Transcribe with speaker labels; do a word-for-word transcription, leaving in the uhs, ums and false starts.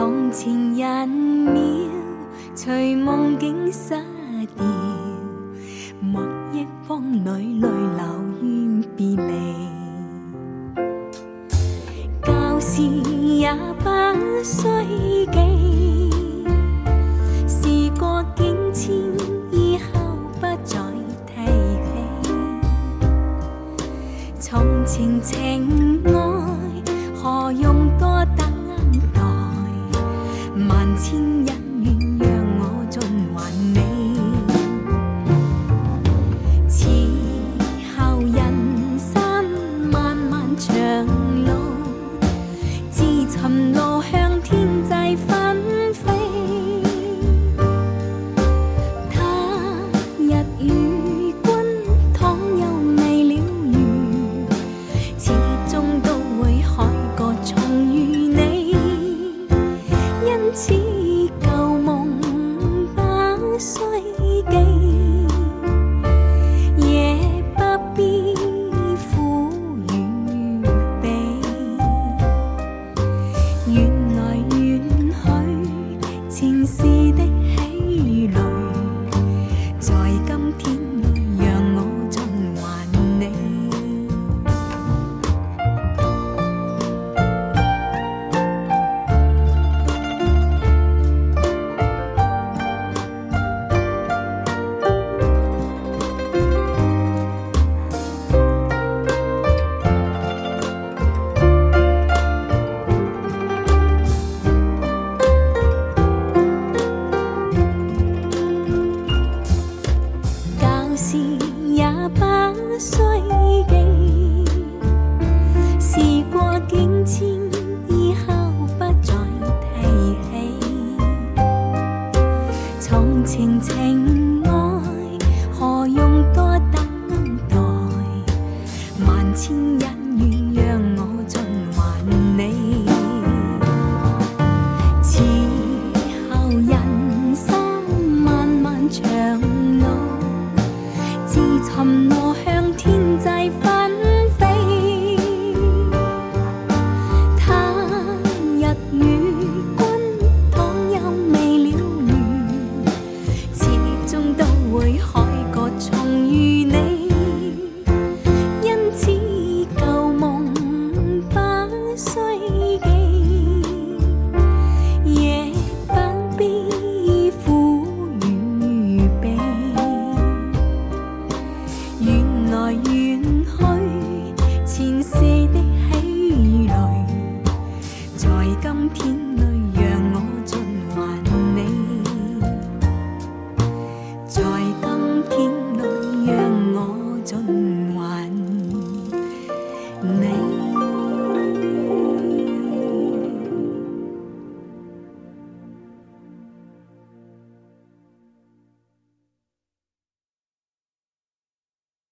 Speaker 1: 从前人渺，随梦境失掉，莫忆风里泪流怨别离。旧事也不需记，事过境迁，以后不再提起。从前情爱，何用多等待？万千恩怨，让我尽还你。此后人生漫漫长路，自寻路向天际纷飞。他日与君倘有未了缘，始终都会海角重遇你。因此旧梦不需记，也不必苦与悲。缘来缘去，前世的喜泪，在今天里让我尽还你。旧事也不需记，事过境迁，以后不再提起。从前情爱，何用多等待？万千恩怨，让我尽还你。此后人生漫漫长路，自寻路向天际纷飞。他日与君倘有未了缘，始终都会海角重遇你。因此旧梦不需记，也不必苦与悲。缘来缘去，前世的喜泪，在今天